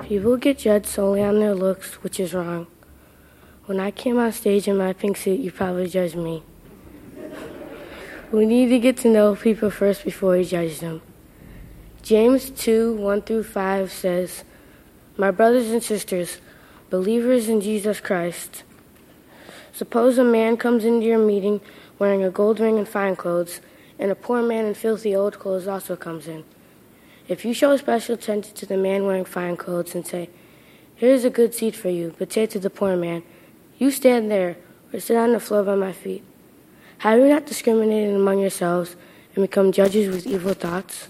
People get judged solely on their looks, which is wrong. When I came on stage in my pink suit, you probably judged me. We need to get to know people first before we judge them. James 2:1-5 says, "My brothers and sisters, believers in Jesus Christ, suppose a man comes into your meeting wearing a gold ring and fine clothes, and a poor man in filthy old clothes also comes in. If you show special attention to the man wearing fine clothes and say, 'Here's a good seat for you,' but say to the poor man, 'You stand there, or sit on the floor by my feet,' have you not discriminated among yourselves and become judges with evil thoughts?"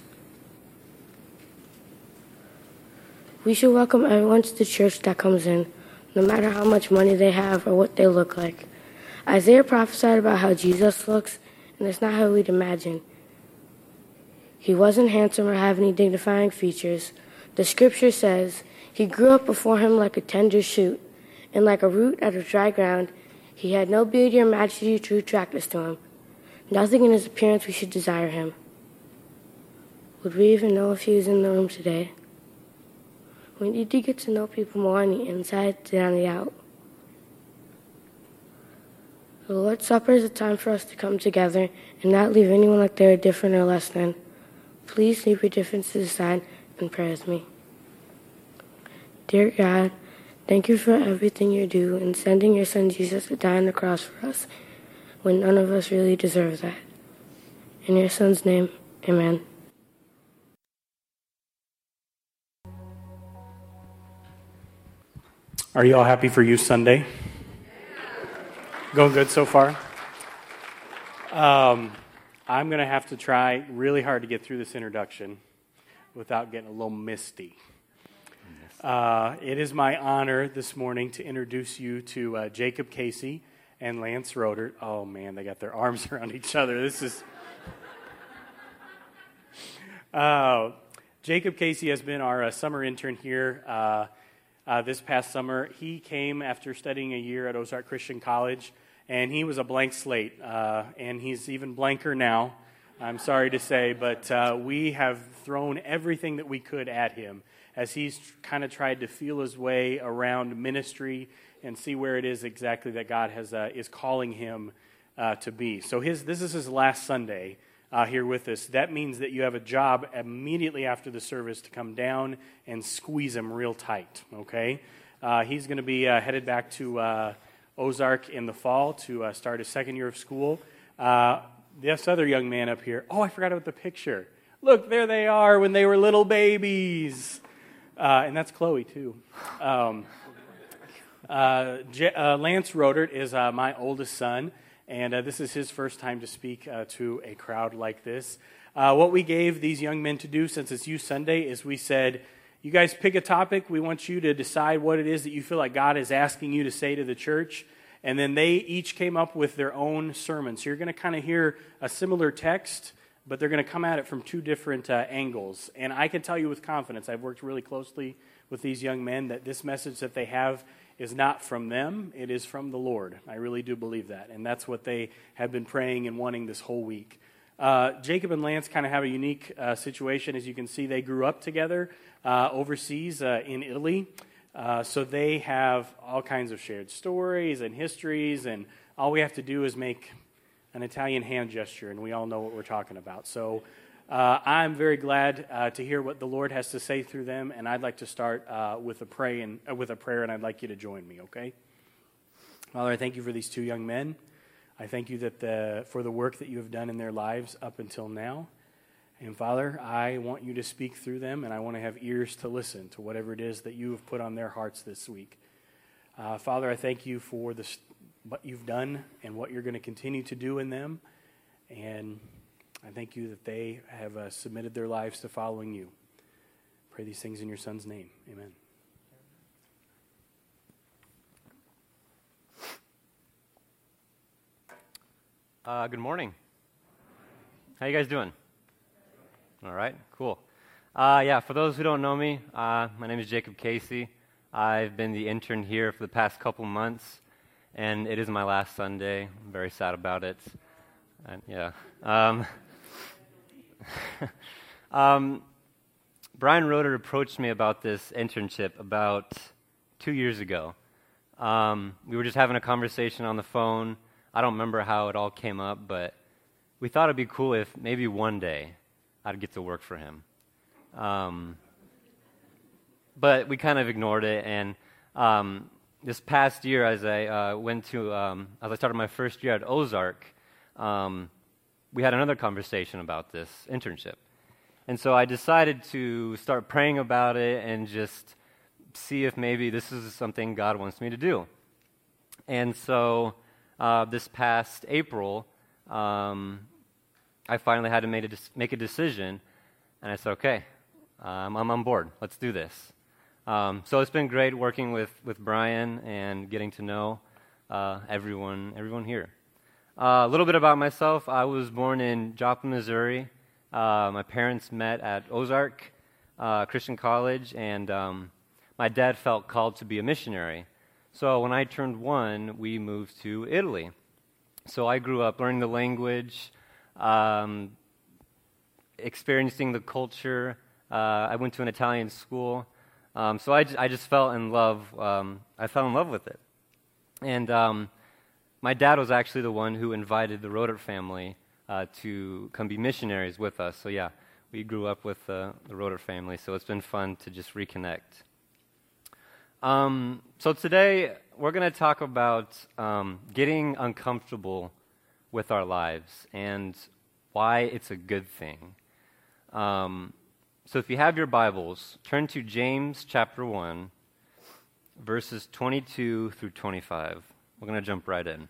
We should welcome everyone to the church that comes in, no matter how much money they have or what they look like. Isaiah prophesied about how Jesus looks, and it's not how we'd imagine. He wasn't handsome or have any dignifying features. The scripture says, "He grew up before him like a tender shoot, and like a root out of dry ground. He had no beauty or majesty to attract us to him. Nothing in his appearance we should desire him." Would we even know if he was in the room today? We need to get to know people more on the inside than on the out. The Lord's Supper is a time for us to come together and not leave anyone like they are different or less than. Please leave your differences aside and pray with me. Dear God, thank you for everything you do in sending your son Jesus to die on the cross for us when none of us really deserve that. In your son's name, amen. Are you all happy for Youth Sunday? Going good so far? I'm going to have to try really hard to get through this introduction without getting a little misty. It is my honor this morning to introduce you to Jacob Casey and Lance Roeder. Oh man, they got their arms around each other. This is... Jacob Casey has been our summer intern here this past summer. He came after studying a year at Ozark Christian College, and he was a blank slate, and he's even blanker now, I'm sorry to say, but we have thrown everything that we could at him as he's kind of tried to feel his way around ministry and see where it is exactly that God is calling him to be. So this is his last Sunday here with us. That means that you have a job immediately after the service to come down and squeeze him real tight, okay? He's going to be headed back to Ozark in the fall to start his second year of school. This other young man up here, oh, I forgot about the picture. Look, there they are when they were little babies. And that's Chloe, too. Lance Roeder is my oldest son, and this is his first time to speak to a crowd like this. What we gave these young men to do since it's Youth Sunday is we said, you guys pick a topic. We want you to decide what it is that you feel like God is asking you to say to the church. And then they each came up with their own sermon. So you're going to kind of hear a similar text, but they're going to come at it from two different angles. And I can tell you with confidence, I've worked really closely with these young men, that this message that they have is not from them, it is from the Lord. I really do believe that. And that's what they have been praying and wanting this whole week. Jacob and Lance kind of have a unique situation. As you can see, they grew up together overseas in Italy. So they have all kinds of shared stories and histories, and all we have to do is make an Italian hand gesture, and we all know what we're talking about. So I'm very glad to hear what the Lord has to say through them, and I'd like to start with a prayer, and I'd like you to join me, okay? Father, I thank you for these two young men. I thank you for the work that you have done in their lives up until now. And Father, I want you to speak through them, and I want to have ears to listen to whatever it is that you have put on their hearts this week. Father, I thank you for what you've done and what you're going to continue to do in them. And I thank you that they have submitted their lives to following you. Pray these things in your Son's name. Amen. Good morning. How you guys doing? All right, cool. For those who don't know me, my name is Jacob Casey. I've been the intern here for the past couple months, and it is my last Sunday. I'm very sad about it. Brian Roeder approached me about this internship about 2 years ago. We were just having a conversation on the phone. I don't remember how it all came up, but we thought it'd be cool if maybe one day I'd get to work for him. But we kind of ignored it, and this past year, as I started my first year at Ozark, we had another conversation about this internship. And so I decided to start praying about it and just see if maybe this is something God wants me to do. And so this past April, I finally had to make a decision, and I said, okay, I'm on board. Let's do this. So it's been great working with Brian and getting to know everyone here. A little bit about myself. I was born in Joplin, Missouri. My parents met at Ozark Christian College, and my dad felt called to be a missionary. So when I turned 1, we moved to Italy. So I grew up learning the language, experiencing the culture. I went to an Italian school. So I just fell in love. I fell in love with it. And my dad was actually the one who invited the Roeder family to come be missionaries with us. So yeah, we grew up with the Roeder family, so it's been fun to just reconnect. So today, we're going to talk about getting uncomfortable with our lives and why it's a good thing. So if you have your Bibles, turn to James chapter 1, verses 22 through 25. We're going to jump right in.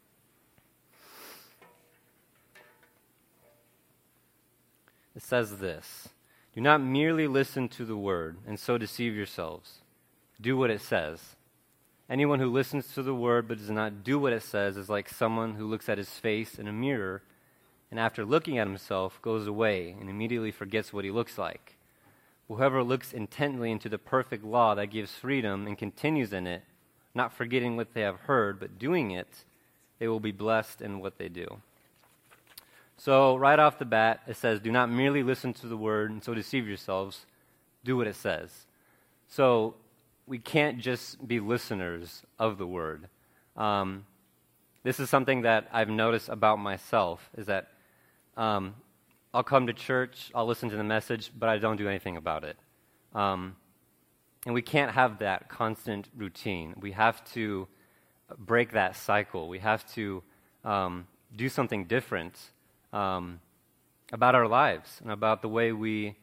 It says this: "Do not merely listen to the word and so deceive yourselves. Do what it says. Anyone who listens to the word but does not do what it says is like someone who looks at his face in a mirror and after looking at himself goes away and immediately forgets what he looks like. Whoever looks intently into the perfect law that gives freedom and continues in it, not forgetting what they have heard but doing it, they will be blessed in what they do." So right off the bat, it says, do not merely listen to the word and so deceive yourselves. Do what it says. So we can't just be listeners of the word. This is something that I've noticed about myself, is that I'll come to church, I'll listen to the message, but I don't do anything about it. And we can't have that constant routine. We have to break that cycle. We have to do something different about our lives and about the way we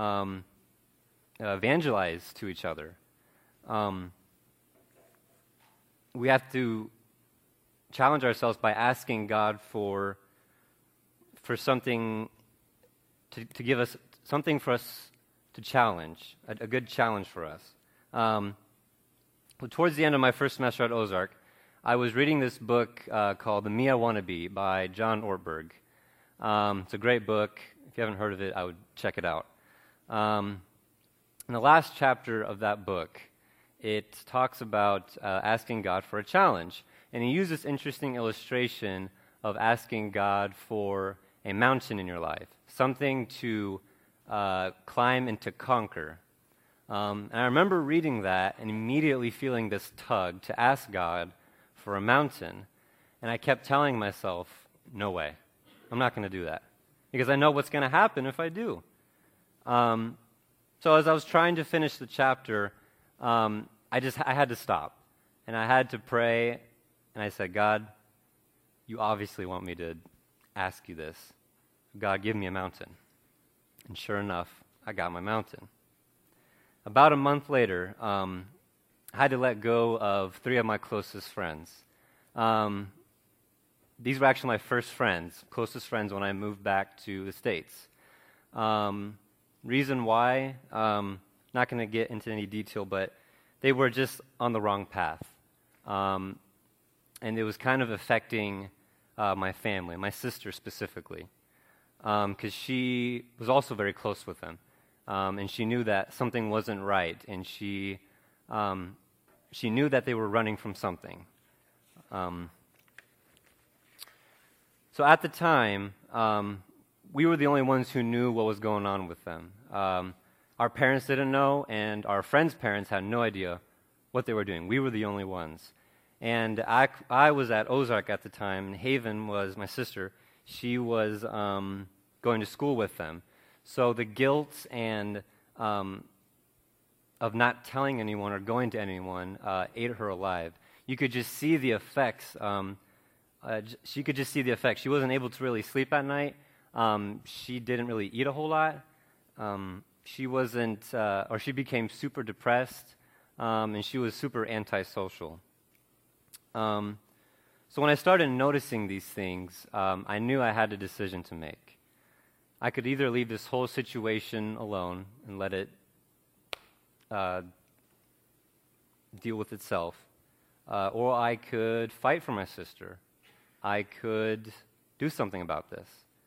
evangelize to each other. We have to challenge ourselves by asking God for something to give us something for us to challenge, a good challenge for us. Towards the end of my first semester at Ozark, I was reading this book called The Me I Want to Be by John Ortberg. It's a great book. If you haven't heard of it, I would check it out. In the last chapter of that book, it talks about asking God for a challenge. And he used this interesting illustration of asking God for a mountain in your life, something to climb and to conquer. And I remember reading that and immediately feeling this tug to ask God for a mountain. And I kept telling myself, no way, I'm not going to do that, because I know what's going to happen if I do. So as I was trying to finish the chapter, I had to stop, and I had to pray, and I said, God, you obviously want me to ask you this. God, give me a mountain. And sure enough, I got my mountain. About a month later, I had to let go of 3 of my closest friends. These were actually my first friends, closest friends when I moved back to the States. Reason why, not going to get into any detail, but they were just on the wrong path. And it was kind of affecting my family, my sister specifically, because she was also very close with them. And she knew that something wasn't right, and she knew that they were running from something. So at the time, we were the only ones who knew what was going on with them. our parents didn't know, and our friends' parents had no idea what they were doing. We were the only ones. And I was at Ozark at the time, and Haven was my sister. She was going to school with them. So the guilt and of not telling anyone or going to anyone ate her alive. You could just see the effects. She could just see the effects. She wasn't able to really sleep at night. She didn't really eat a whole lot. She wasn't, or she became super depressed, and she was super antisocial. So when I started noticing these things, I knew I had a decision to make. I could either leave this whole situation alone and let it deal with itself, or I could fight for my sister. I could do something about this,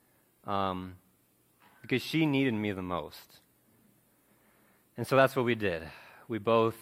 because she needed me the most. And so that's what we did. We both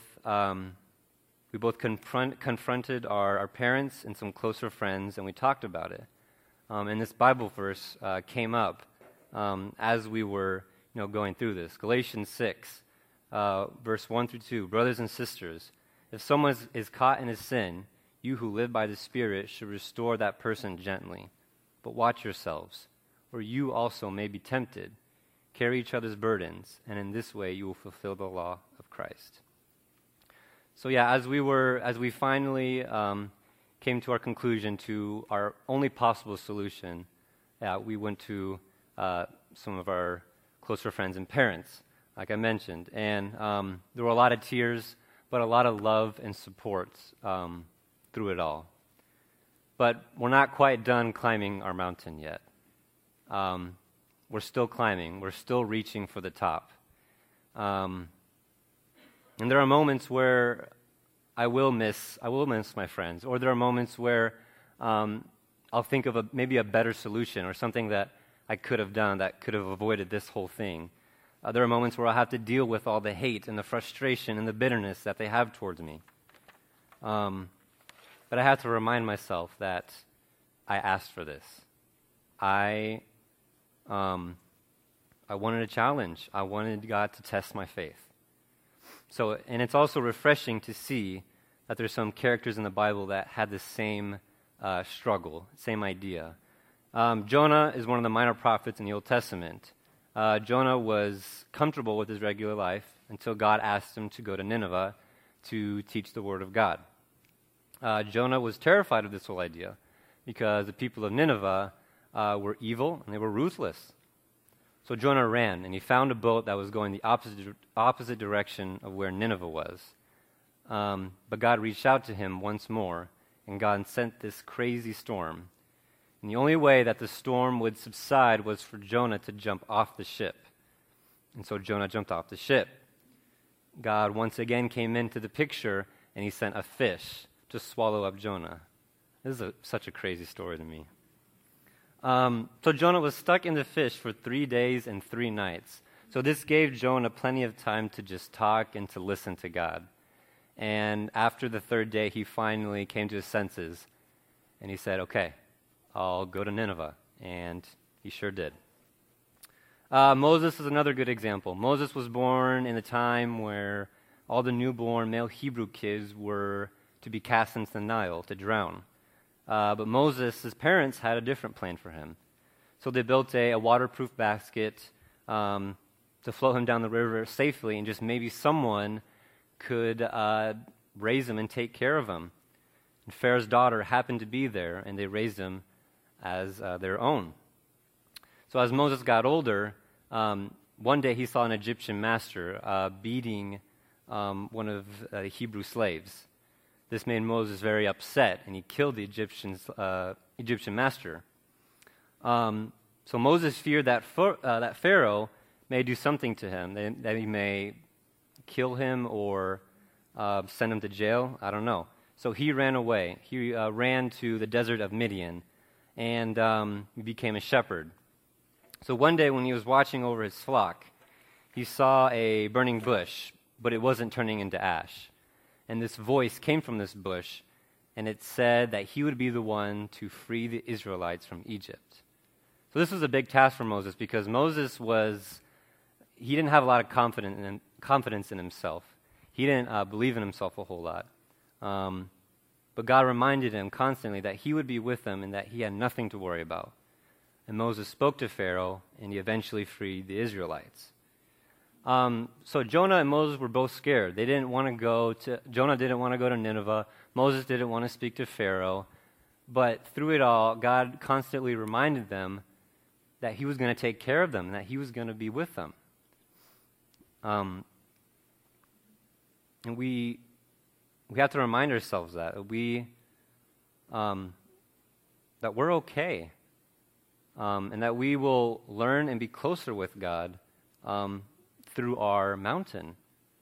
confronted our parents and some closer friends, and we talked about it. And this Bible verse came up as we were, going through this. Galatians 6, verse 1 through 2. Brothers and sisters, if someone is caught in a sin, you who live by the Spirit should restore that person gently. But watch yourselves, or you also may be tempted. Carry each other's burdens, and in this way you will fulfill the law of Christ. So yeah, as we finally came to our conclusion, to our only possible solution, we went to some of our closer friends and parents, like I mentioned. And there were a lot of tears, but a lot of love and support through it all. But we're not quite done climbing our mountain yet. We're still climbing. We're still reaching for the top. And there are moments where I will miss my friends, or there are moments where I'll think of maybe a better solution or something that I could have done that could have avoided this whole thing. There are moments where I'll have to deal with all the hate and the frustration and the bitterness that they have towards me. But I have to remind myself that I asked for this. I wanted a challenge. I wanted God to test my faith. So, and it's also refreshing to see that there's some characters in the Bible that had the same struggle, same idea. Jonah is one of the minor prophets in the Old Testament. Jonah was comfortable with his regular life until God asked him to go to Nineveh to teach the Word of God. Jonah was terrified of this whole idea because the people of Nineveh were evil and they were ruthless. So Jonah ran, and he found a boat that was going the opposite direction of where Nineveh was. But God reached out to him once more, and God sent this crazy storm. And the only way that the storm would subside was for Jonah to jump off the ship. And so Jonah jumped off the ship. God once again came into the picture, and he sent a fish to swallow up Jonah. This is such a crazy story to me. So Jonah was stuck in the fish for 3 days and 3 nights. So this gave Jonah plenty of time to just talk and to listen to God. And after the 3rd day, he finally came to his senses, and he said, okay, I'll go to Nineveh. And he sure did. Moses is another good example. Moses was born in a time where all the newborn male Hebrew kids were to be cast into the Nile to drown. But Moses, his parents, had a different plan for him. So they built a waterproof basket to float him down the river safely, and just maybe someone could raise him and take care of him. And Pharaoh's daughter happened to be there, and they raised him as their own. So as Moses got older, one day he saw an Egyptian master beating one of the Hebrew slaves. This made Moses very upset, and he killed the Egyptian master. So Moses feared that Pharaoh may do something to him, that he may kill him or send him to jail. I don't know. So he ran away. He ran to the desert of Midian, and he became a shepherd. So one day when he was watching over his flock, he saw a burning bush, but it wasn't turning into ash. And this voice came from this bush, and it said that he would be the one to free the Israelites from Egypt. So this was a big task for Moses, because Moses was he didn't have a lot of confidence in himself. He didn't believe in himself a whole lot. But God reminded him constantly that he would be with them and that he had nothing to worry about. And Moses spoke to Pharaoh, and he eventually freed the Israelites. So Jonah and Moses were both scared. Jonah didn't want to go to Nineveh. Moses didn't want to speak to Pharaoh. But through it all, God constantly reminded them that he was going to take care of them, and that he was going to be with them. And we have to remind ourselves that that we're okay, and that we will learn and be closer with God through our mountain.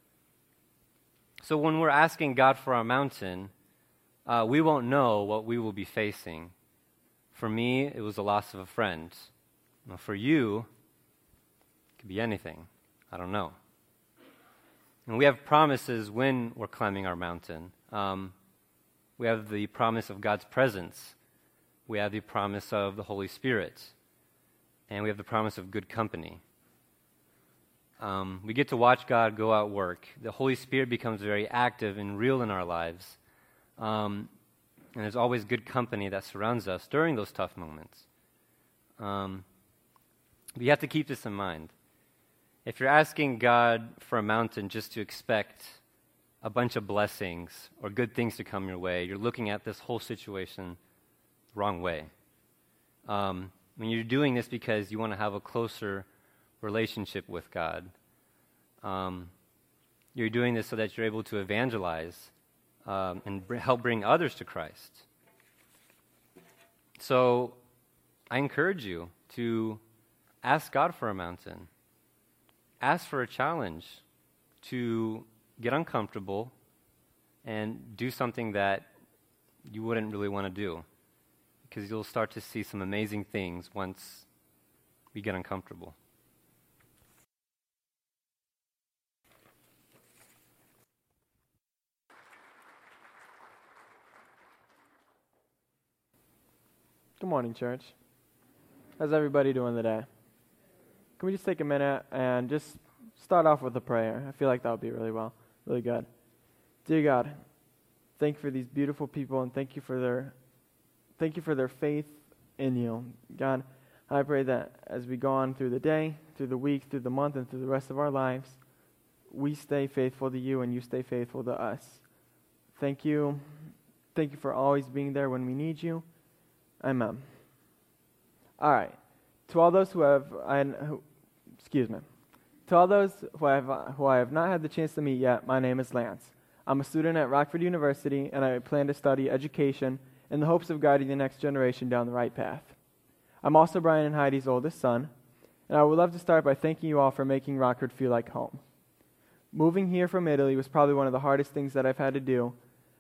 So when we're asking God for our mountain, we won't know what we will be facing. For me, it was the loss of a friend. Now, for you, it could be anything. I don't know. And we have promises when we're climbing our mountain. We have the promise of God's presence. We have the promise of the Holy Spirit. And we have the promise of good company. We get to watch God go at work. The Holy Spirit becomes very active and real in our lives. And there's always good company that surrounds us during those tough moments. But you have to keep this in mind. If you're asking God for a mountain just to expect a bunch of blessings or good things to come your way, you're looking at this whole situation the wrong way. When you're doing this because you want to have a closer relationship with God, you're doing this so that you're able to evangelize and help bring others to Christ. So I encourage you to ask God for a mountain. Ask for a challenge to get uncomfortable and do something that you wouldn't really want to do, because you'll start to see some amazing things once we get uncomfortable. Good morning, church. How's everybody doing today? Can we just take a minute and just start off with a prayer? I feel like that would be really good. Dear God, thank you for these beautiful people, and thank you for their faith in you. God, I pray that as we go on through the day, through the week, through the month, and through the rest of our lives, we stay faithful to you and you stay faithful to us. Thank you. Thank you for always being there when we need you. Amen. All right. To all those who I have not had the chance to meet yet, my name is Lance. I'm a student at Rockford University, and I plan to study education in the hopes of guiding the next generation down the right path. I'm also Brian and Heidi's oldest son, and I would love to start by thanking you all for making Rockford feel like home. Moving here from Italy was probably one of the hardest things that I've had to do,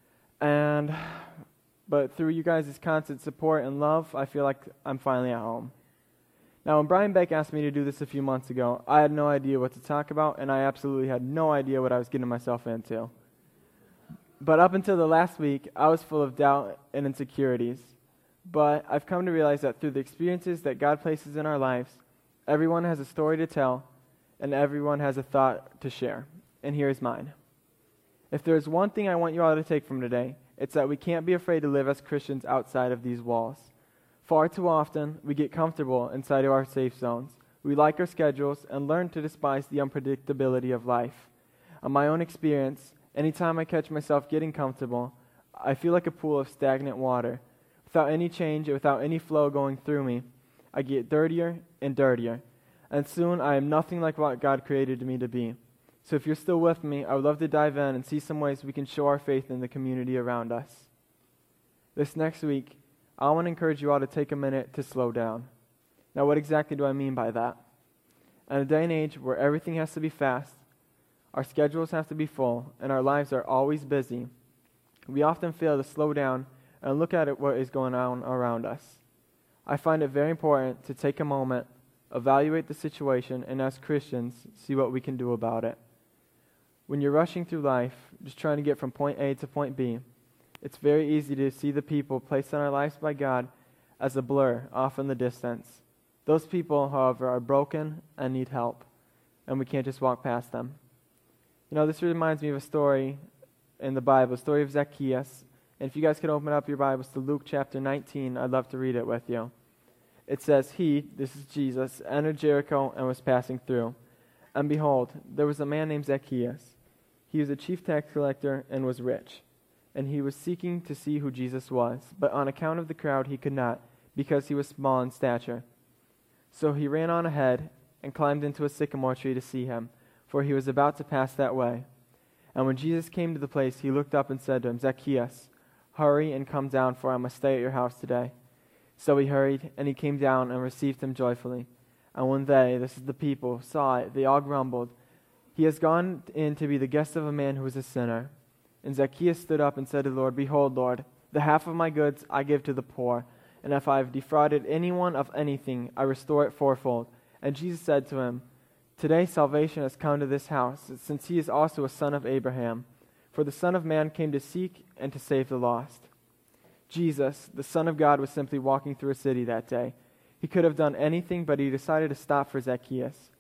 but through you guys' constant support and love, I feel like I'm finally at home. Now, when Brian Beck asked me to do this a few months ago, I had no idea what to talk about, and I absolutely had no idea what I was getting myself into. But up until the last week, I was full of doubt and insecurities. But I've come to realize that through the experiences that God places in our lives, everyone has a story to tell, and everyone has a thought to share. And here's mine. If there's one thing I want you all to take from today, it's that we can't be afraid to live as Christians outside of these walls. Far too often, we get comfortable inside of our safe zones. We like our schedules and learn to despise the unpredictability of life. On my own experience, anytime I catch myself getting comfortable, I feel like a pool of stagnant water. Without any change, without any flow going through me, I get dirtier and dirtier. And soon I am nothing like what God created me to be. So if you're still with me, I would love to dive in and see some ways we can show our faith in the community around us. This next week, I want to encourage you all to take a minute to slow down. Now, what exactly do I mean by that? In a day and age where everything has to be fast, our schedules have to be full, and our lives are always busy, we often fail to slow down and look at what is going on around us. I find it very important to take a moment, evaluate the situation, and as Christians, see what we can do about it. When you're rushing through life, just trying to get from point A to point B, it's very easy to see the people placed in our lives by God as a blur off in the distance. Those people, however, are broken and need help. and we can't just walk past them. You know, this reminds me of a story in the Bible, a story of Zacchaeus. And if you guys could open up your Bibles to Luke chapter 19, I'd love to read it with you. It says, "He," this is Jesus, "entered Jericho and was passing through. And behold, there was a man named Zacchaeus. He was a chief tax collector and was rich. And he was seeking to see who Jesus was. But on account of the crowd he could not, because he was small in stature. So he ran on ahead and climbed into a sycamore tree to see him, for he was about to pass that way. And when Jesus came to the place, he looked up and said to him, 'Zacchaeus, hurry and come down, for I must stay at your house today.' So he hurried, and he came down and received him joyfully. And when they," this is the people, "saw it, they all grumbled, 'He has gone in to be the guest of a man who is a sinner.' And Zacchaeus stood up and said to the Lord, 'Behold, Lord, the half of my goods I give to the poor, and if I have defrauded anyone of anything, I restore it fourfold.' And Jesus said to him, 'Today salvation has come to this house, since he is also a son of Abraham. For the Son of Man came to seek and to save the lost.'" Jesus, the Son of God, was simply walking through a city that day. He could have done anything, but he decided to stop for Zacchaeus.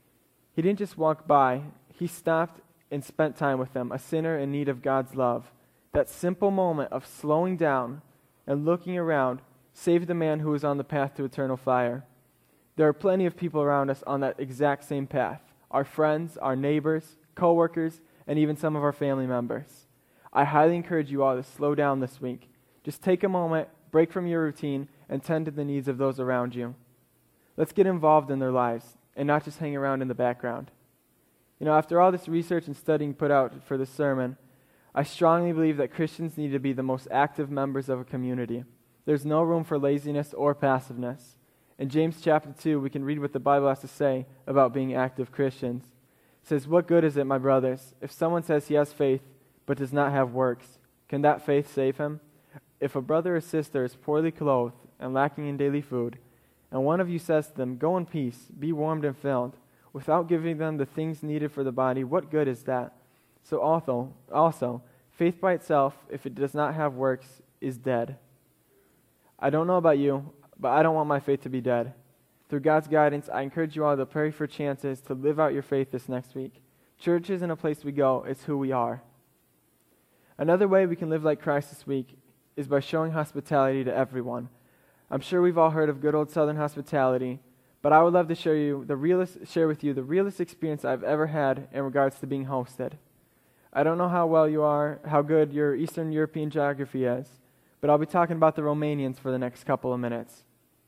He didn't just walk by, he stopped and spent time with him, a sinner in need of God's love. That simple moment of slowing down and looking around saved the man who was on the path to eternal fire. There are plenty of people around us on that exact same path. Our friends, our neighbors, co-workers, and even some of our family members. I highly encourage you all to slow down this week. Just take a moment, break from your routine, and tend to the needs of those around you. Let's get involved in their lives and not just hang around in the background. You know, after all this research and studying put out for this sermon, I strongly believe that Christians need to be the most active members of a community. There's no room for laziness or passiveness. In James chapter 2, we can read what the Bible has to say about being active Christians. It says, "What good is it, my brothers, if someone says he has faith but does not have works? Can that faith save him? If a brother or sister is poorly clothed and lacking in daily food, and one of you says to them, 'Go in peace, be warmed and filled,' without giving them the things needed for the body, what good is that? So also, faith by itself, if it does not have works, is dead." I don't know about you, but I don't want my faith to be dead. Through God's guidance, I encourage you all to pray for chances to live out your faith this next week. Church isn't a place we go, it's who we are. Another way we can live like Christ this week is by showing hospitality to everyone. I'm sure we've all heard of good old Southern hospitality, but I would love to share with you the realest experience I've ever had in regards to being hosted. I don't know how good your Eastern European geography is, but I'll be talking about the Romanians for the next couple of minutes.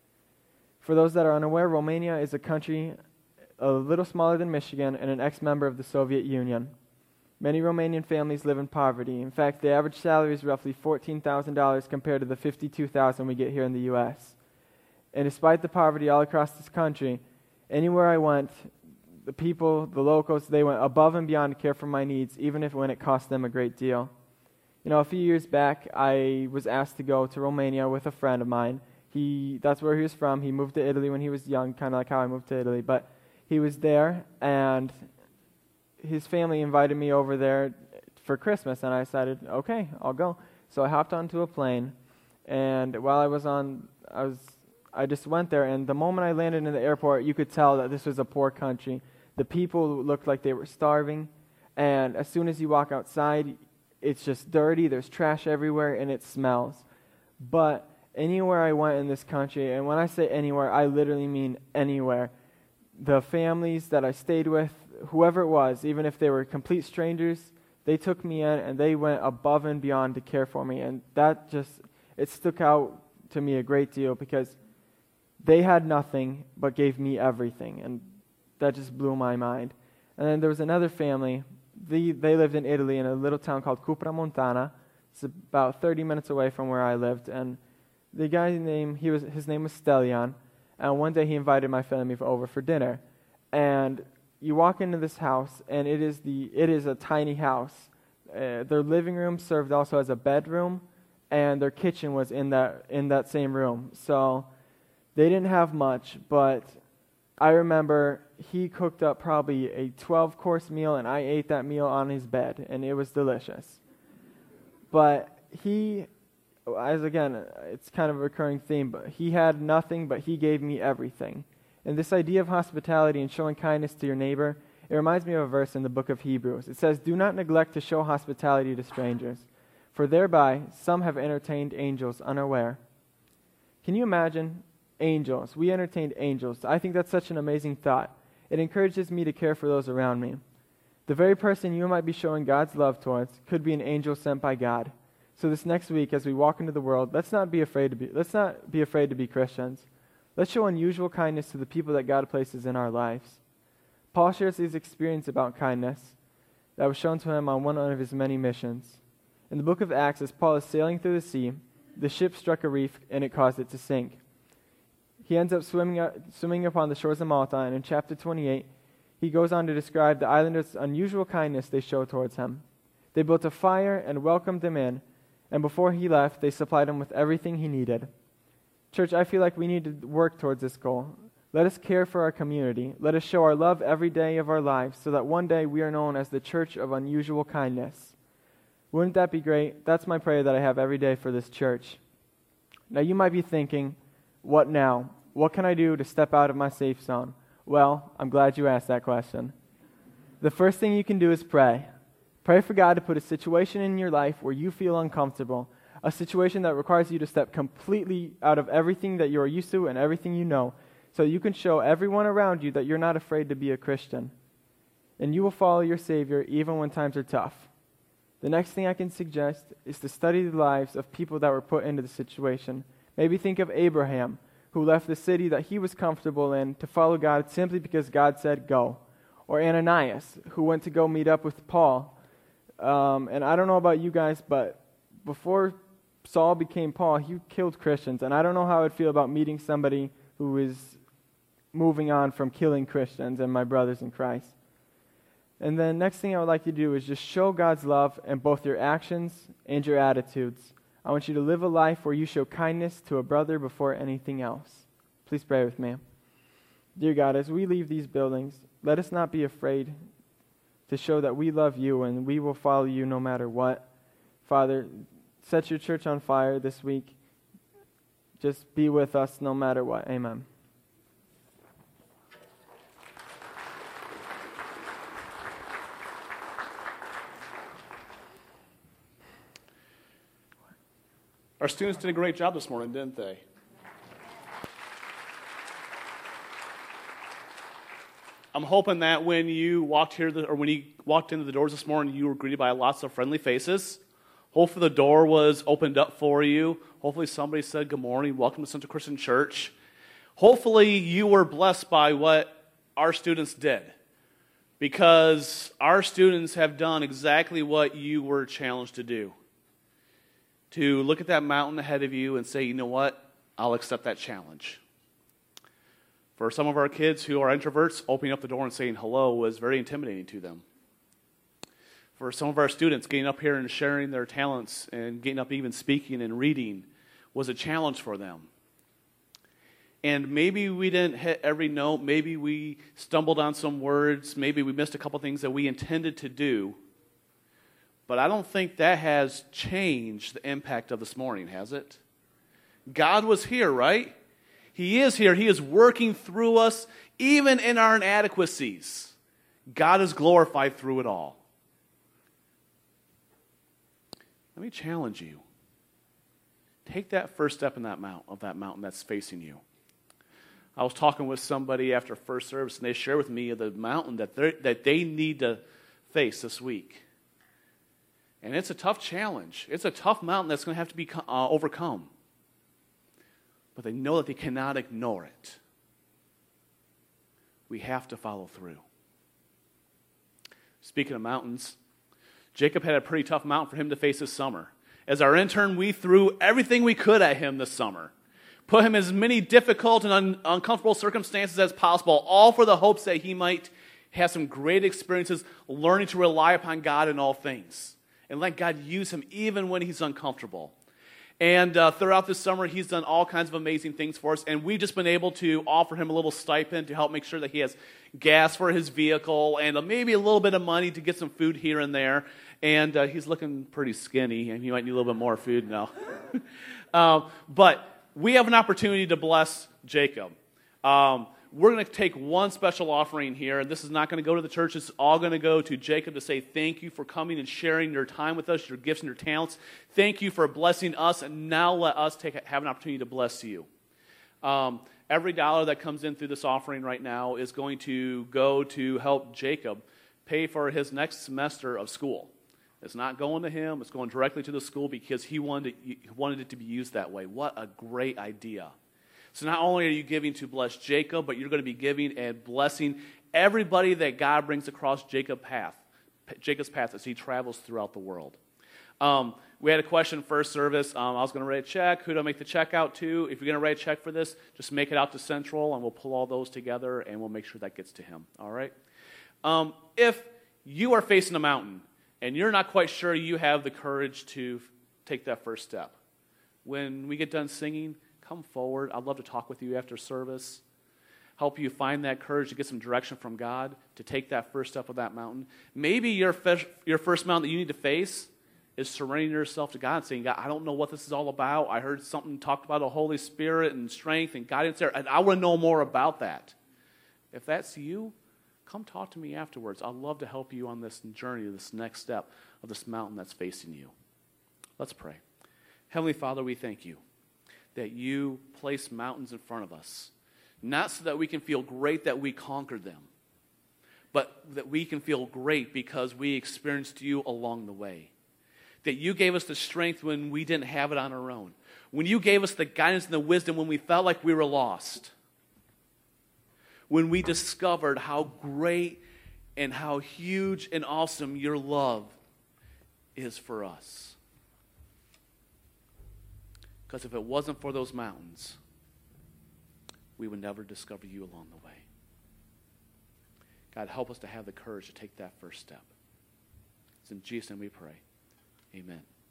For those that are unaware, Romania is a country a little smaller than Michigan and an ex-member of the Soviet Union. Many Romanian families live in poverty. In fact, the average salary is roughly $14,000 compared to the $52,000 we get here in the U.S. And despite the poverty all across this country, anywhere I went, the people, the locals, they went above and beyond to care for my needs, even when it cost them a great deal. You know, a few years back, I was asked to go to Romania with a friend of mine. That's where he was from. He moved to Italy when he was young, kind of like how I moved to Italy. But he was there, and his family invited me over there for Christmas, and I decided, okay, I'll go. So I hopped onto a plane, and while I just went there, and the moment I landed in the airport, you could tell that this was a poor country. The people looked like they were starving, and as soon as you walk outside, it's just dirty, there's trash everywhere, and it smells. But anywhere I went in this country, and when I say anywhere, I literally mean anywhere, the families that I stayed with, whoever it was, even if they were complete strangers, they took me in and they went above and beyond to care for me. And it stuck out to me a great deal because they had nothing but gave me everything. And that just blew my mind. And then there was another family. They lived in Italy in a little town called Cupra Montana. It's about 30 minutes away from where I lived. And the guy's name, his name was Stelian. And one day he invited my family over for dinner. And you walk into this house, and it is a tiny house. Their living room served also as a bedroom, and their kitchen was in that same room. So they didn't have much, but I remember he cooked up probably a 12-course meal, and I ate that meal on his bed, and it was delicious. But it's kind of a recurring theme, but he had nothing, but he gave me everything. And this idea of hospitality and showing kindness to your neighbor, it reminds me of a verse in the book of Hebrews. It says, "Do not neglect to show hospitality to strangers, for thereby some have entertained angels unaware." Can you imagine angels? We entertained angels. I think that's such an amazing thought. It encourages me to care for those around me. The very person you might be showing God's love towards could be an angel sent by God. So this next week, as we walk into the world, let's not be afraid to be Christians. Let's show unusual kindness to the people that God places in our lives. Paul shares his experience about kindness that was shown to him on one of his many missions. In the book of Acts, as Paul is sailing through the sea, the ship struck a reef and it caused it to sink. He ends up swimming upon the shores of Malta, and in chapter 28, he goes on to describe the islanders' unusual kindness they showed towards him. They built a fire and welcomed him in, and before he left, they supplied him with everything he needed. Church, I feel like we need to work towards this goal. Let us care for our community. Let us show our love every day of our lives so that one day we are known as the church of unusual kindness. Wouldn't that be great? That's my prayer that I have every day for this church. Now you might be thinking, what now? What can I do to step out of my safe zone? Well, I'm glad you asked that question. The first thing you can do is pray. Pray for God to put a situation in your life where you feel uncomfortable, a situation that requires you to step completely out of everything that you are used to and everything you know, so you can show everyone around you that you're not afraid to be a Christian. And you will follow your Savior even when times are tough. The next thing I can suggest is to study the lives of people that were put into the situation. Maybe think of Abraham, who left the city that he was comfortable in to follow God simply because God said go. Or Ananias, who went to go meet up with Paul. And I don't know about you guys, but before Saul became Paul, he killed Christians. And I don't know how I'd feel about meeting somebody who is moving on from killing Christians and my brothers in Christ. And then next thing I would like you to do is just show God's love in both your actions and your attitudes. I want you to live a life where you show kindness to a brother before anything else. Please pray with me. Dear God, as we leave these buildings, let us not be afraid to show that we love you and we will follow you no matter what. Father, set your church on fire this week. Just be with us no matter what. Amen. Our students did a great job this morning, didn't they? I'm hoping that when you walked when you walked into the doors this morning, you were greeted by lots of friendly faces. Hopefully the door was opened up for you. Hopefully somebody said good morning, welcome to Central Christian Church. Hopefully you were blessed by what our students did, because our students have done exactly what you were challenged to do. To look at that mountain ahead of you and say, you know what, I'll accept that challenge. For some of our kids who are introverts, opening up the door and saying hello was very intimidating to them. For some of our students, getting up here and sharing their talents and getting up even speaking and reading was a challenge for them. And maybe we didn't hit every note, maybe we stumbled on some words, maybe we missed a couple things that we intended to do. But I don't think that has changed the impact of this morning, has it? God was here, right? He is here. He is working through us, even in our inadequacies. God is glorified through it all. Let me challenge you. Take that first step in that mountain that's facing you. I was talking with somebody after first service, and they shared with me the mountain that they need to face this week. And it's a tough challenge. It's a tough mountain that's going to have to be overcome. But they know that they cannot ignore it. We have to follow through. Speaking of mountains, Jacob had a pretty tough mountain for him to face this summer. As our intern, we threw everything we could at him this summer. Put him in as many difficult and uncomfortable circumstances as possible, all for the hopes that he might have some great experiences learning to rely upon God in all things. And let God use him even when he's uncomfortable. And throughout this summer, he's done all kinds of amazing things for us. And we've just been able to offer him a little stipend to help make sure that he has gas for his vehicle and maybe a little bit of money to get some food here and there. And he's looking pretty skinny, and he might need a little bit more food now. But we have an opportunity to bless Jacob. we're going to take one special offering here, and this is not going to go to the church. It's all going to go to Jacob to say thank you for coming and sharing your time with us, your gifts and your talents. Thank you for blessing us, and now let us have an opportunity to bless you. Every dollar that comes in through this offering right now is going to go to help Jacob pay for his next semester of school. It's not going to him. It's going directly to the school because he wanted it to be used that way. What a great idea. So not only are you giving to bless Jacob, but you're going to be giving and blessing everybody that God brings across Jacob's path as he travels throughout the world. We had a question first service. I was going to write a check. Who do I make the check out to? If you're going to write a check for this, just make it out to Central, and we'll pull all those together, and we'll make sure that gets to him. All right? If you are facing a mountain, and you're not quite sure you have the courage to take that first step, when we get done singing, come forward. I'd love to talk with you after service, help you find that courage to get some direction from God to take that first step of that mountain. Maybe your first mountain that you need to face is surrendering yourself to God and saying, God, I don't know what this is all about. I heard something talked about the Holy Spirit and strength and guidance there, and I want to know more about that. If that's you, come talk to me afterwards. I'd love to help you on this journey, this next step of this mountain that's facing you. Let's pray. Heavenly Father, we thank you that you place mountains in front of us, not so that we can feel great that we conquered them, but that we can feel great because we experienced you along the way. That you gave us the strength when we didn't have it on our own. When you gave us the guidance and the wisdom when we felt like we were lost. When we discovered how great and how huge and awesome your love is for us. Because if it wasn't for those mountains, we would never discover you along the way. God, help us to have the courage to take that first step. It's in Jesus' name we pray. Amen.